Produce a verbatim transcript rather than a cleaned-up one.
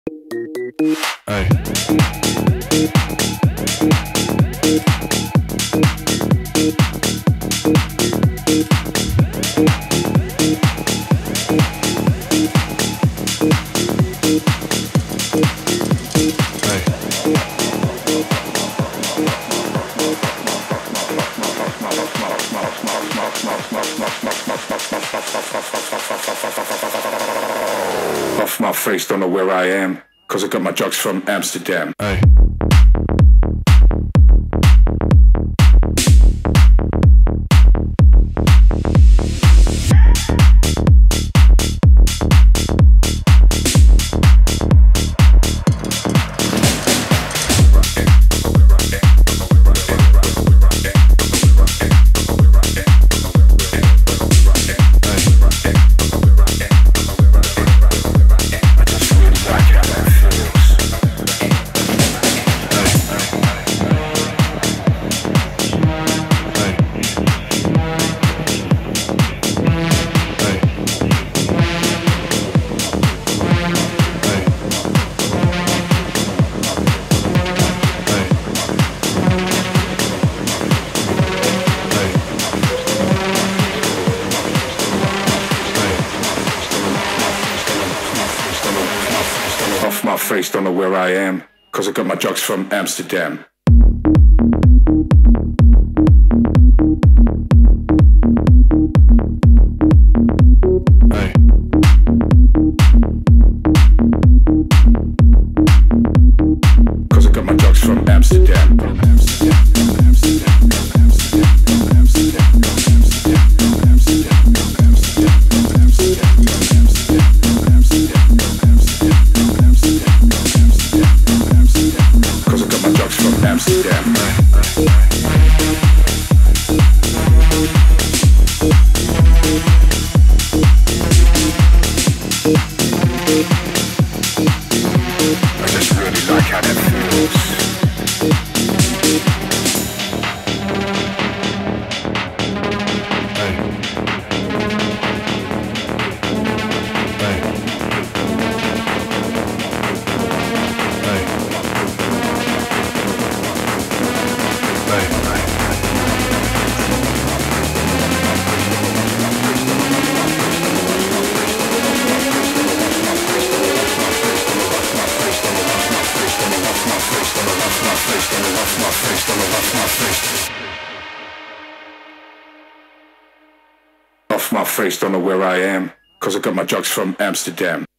Hey. Off my face, don't know where I am, cause I got my drugs from Amsterdam. Hey. Off my face, don't know where I am, cause I got my drugs from Amsterdam. Hey. Cause I got my drugs from Amsterdam. From Amsterdam, from Amsterdam, from Amsterdam, from Amsterdam, from Amsterdam, from Amsterdam, from Amsterdam, from Amsterdam, from Amsterdam, from Amsterdam, from Amsterdam, from Amsterdam, from Amsterdam, from Amsterdam. Cause I got my drugs from Amsterdam. I just really like how that feels. Off my face, don't know where I am, cause I got my drugs from Amsterdam.